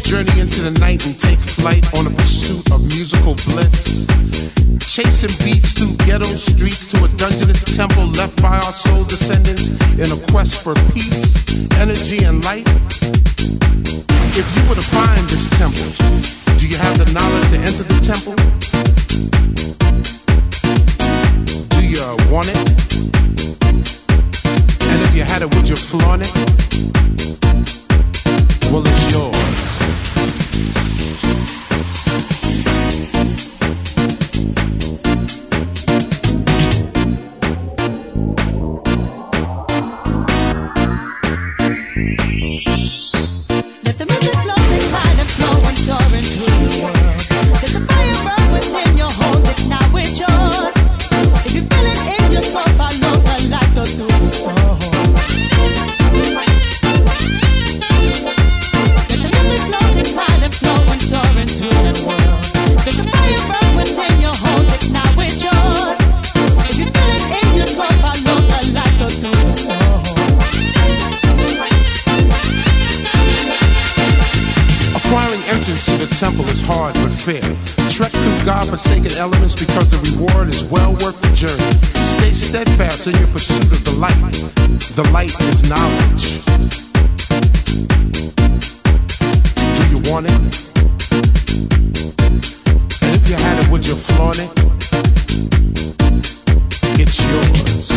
journey into the night and take flight on a pursuit of musical bliss. Chasing beats through ghetto streets to a dungeonous temple left by our soul descendants in a quest for peace, energy, and light. If you were to find this temple, do you have the knowledge to enter the temple? Do you want it? And if you had it, would you flaunt it? Well, it's yours. Let the music flow, take flight and flow and soar into the world. Let the fire burn within your hold it, now it's yours. If you feel it in your soul, follow the light, go through the storm. Let the music flow, take flight and flow and soar into the world. Let the fire burn within your hold it, now it's yours. If you feel it in your soul, follow the light, go through the storm. Acquiring entrance to the temple is hard but fair. Trek through God-forsaken elements because the reward is well worth the journey. Stay steadfast in your pursuit of the light. The light is knowledge. Do you want it? And if you had it, would you flaunt it? It's yours.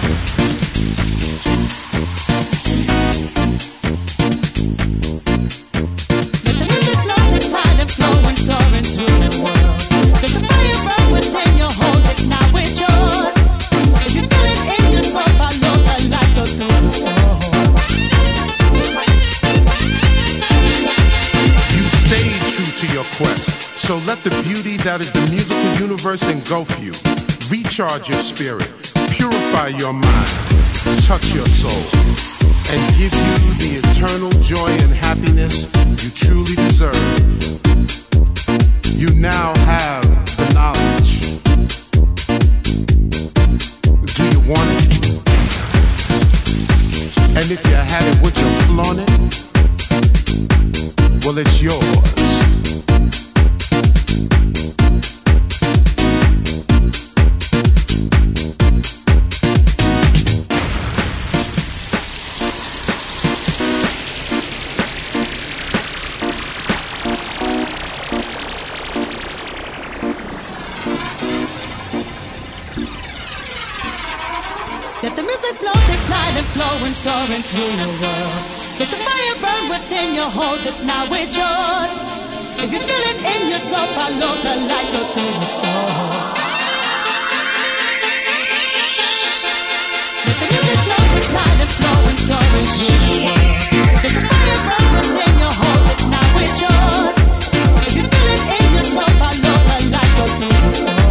So let the beauty that is the musical universe engulf you. Recharge your spirit, purify your mind, touch your soul, and give you the eternal joy and happiness you truly deserve. You now have the knowledge. Do you want it? And if you had it, would you flaunt it? Well, it's yours. Let the music flow, take flight and flow and soar into the world. Let the fire burn within your hold it, now it's yours. If you feel it in your soul, follow the light, go through the storm. Let the music flow, take flight and flow and soar into the world. Let the fire burn within your hold it, now it's yours. If you feel it in your soul, follow the light, go through the storm.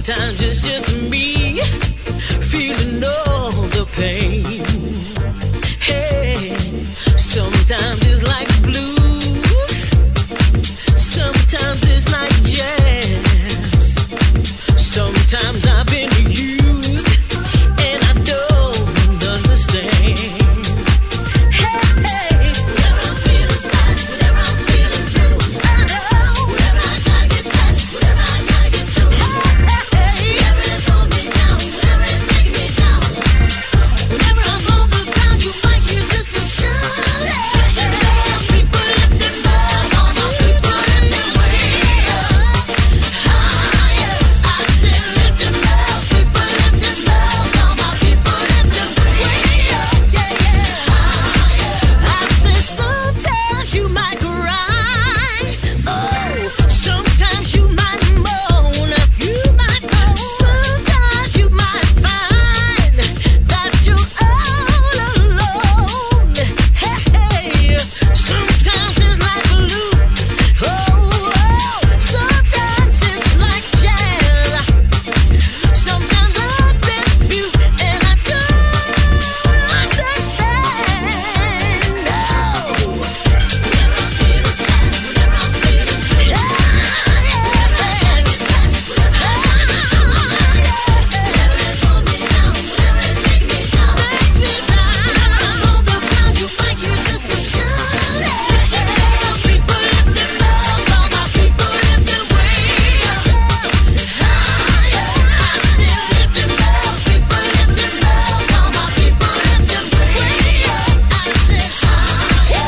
Sometimes it's just me feeling all the pain. Hey, sometimes it's like blues, sometimes it's like jazz. Sometimes I've been used and I don't understand. Hey, whenever I'm feeling sad, whenever I'm feeling blue, I know whenever I gotta get past, whenever I gotta get through. Whenever it's holding me down, whenever it's making me down. Whenever I'm on the ground, you might use this to shout. People lift them up, all my people lift them way up. Higher, I said lift them up, people lift them up, all my people lift them way up. Yeah, yeah. Higher, I said sometimes you might cry, oh, sometimes you might moan, you might moan. Sometimes you might find that you're all alone. Hey, sometimes it's like blues, oh, sometimes it's like jazz. Sometimes I've been you and I don't understand. No. Whenever I'm feeling sad, whenever I'm feeling blue, whenever I get past, whenever I gotta get through. Whenever it's holding me down, whenever it's making me down. Whenever I'm on the ground, you might use this to shout. People lift them up, all my people lift them way up. Higher, I said lift them up, people lift them up, all my people lift them way up. I said higher.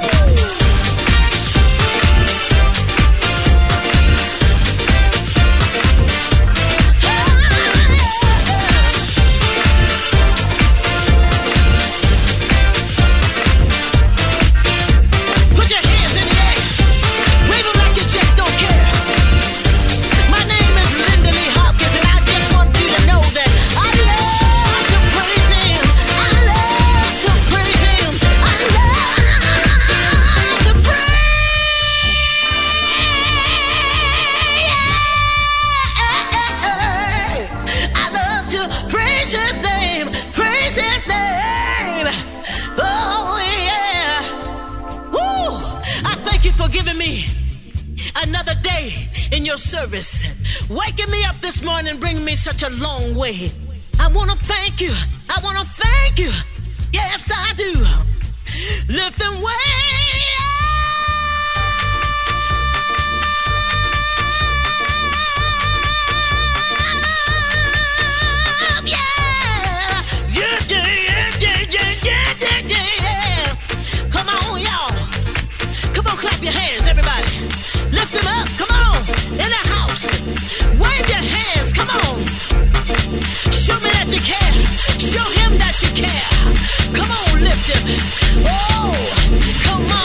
Put your hands in the air, wave 'em like you just don't care. My name is Linda Lee Hopkins, and I just want you to know that I love to praise Him. I love to praise Him. I love to praise. I love to praise His name, praise His name. Oh yeah. Woo! I thank you for giving me another day in your service, waking me up this morning, bringing me such a long way. I want to thank you. I want to thank you. Yes, I do. Lift them way up. Yeah. Yeah, yeah, yeah, yeah, yeah, yeah, yeah, yeah. Come on, y'all. Come on, clap your hands, everybody. Lift them up, come on. In the house, wave your hands, come on. Show me that you care. Show him that you care. Come on, lift him. Oh, come on.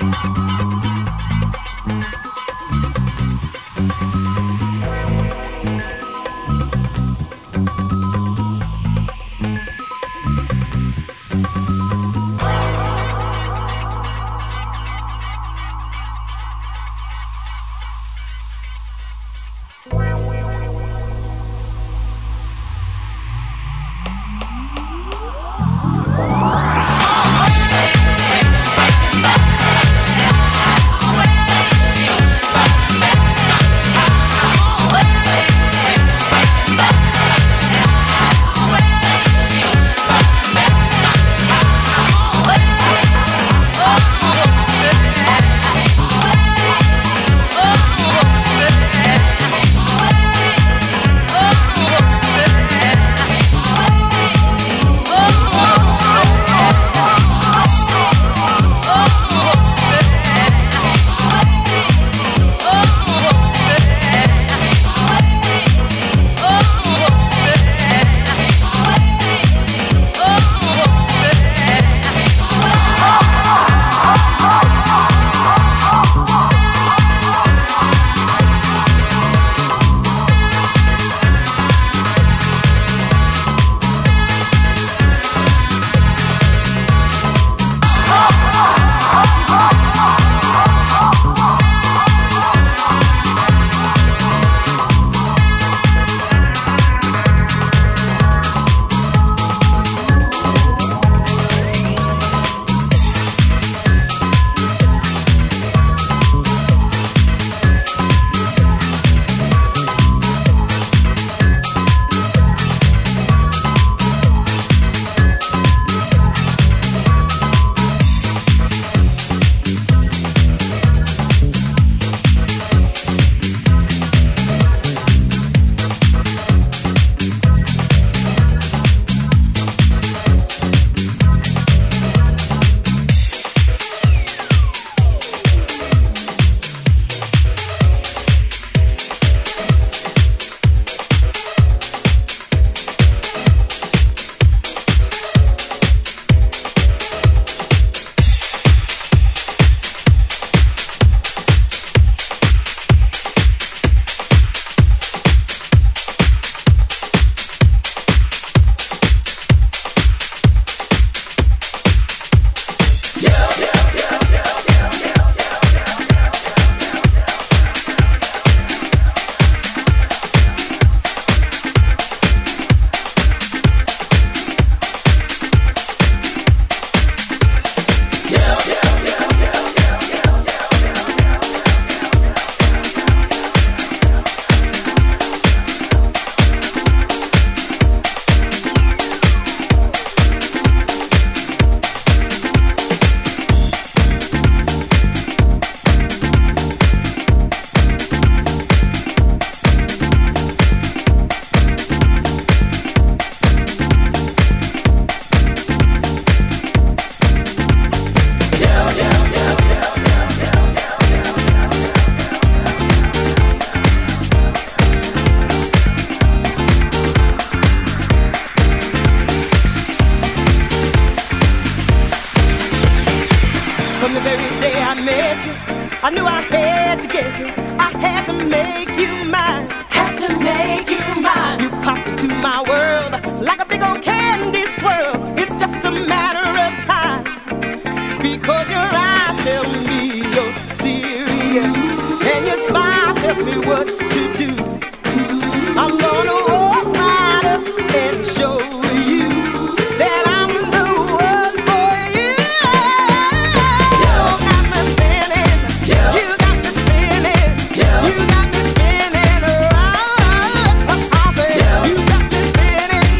I knew I had to get you. I had to make you mine. Had to make you mine. You popped into my world like a big old candy swirl. It's just a matter of time. Because your eyes tell me you're serious, and your smile tells me what to do. I'm gonna walk right up and show you that I'm the one for you. You got me spinning, you got me spinning, you got me spinning around. I said, you got me spinning,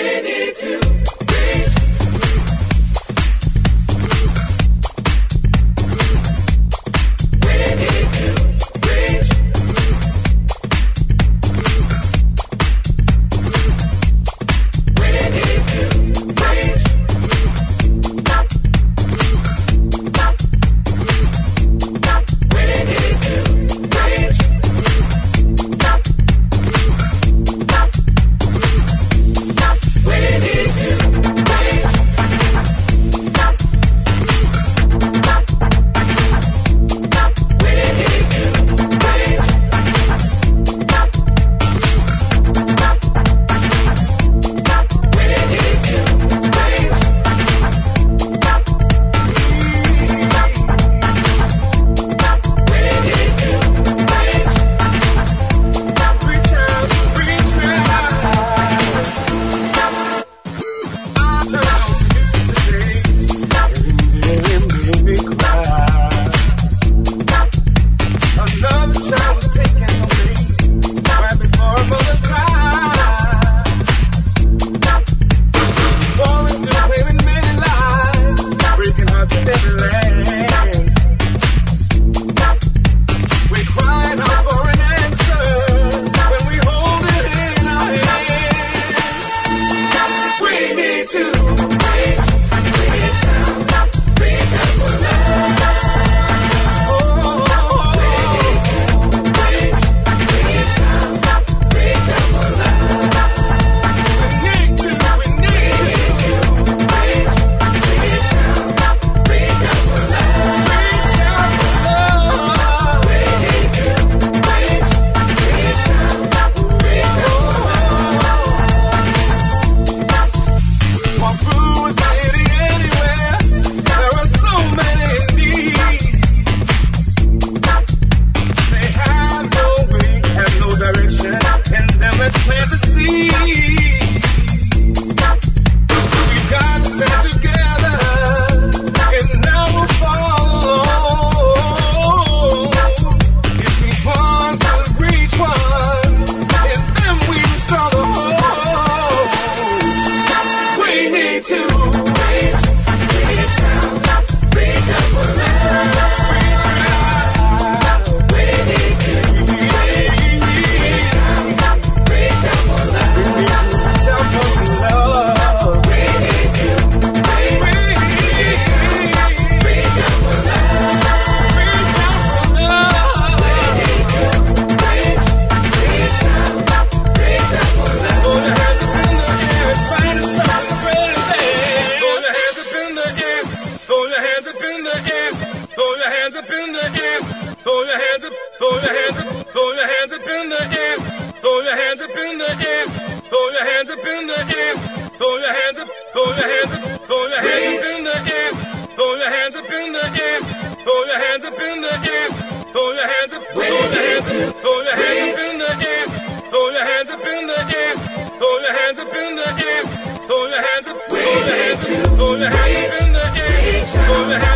Throw your hands up in the air.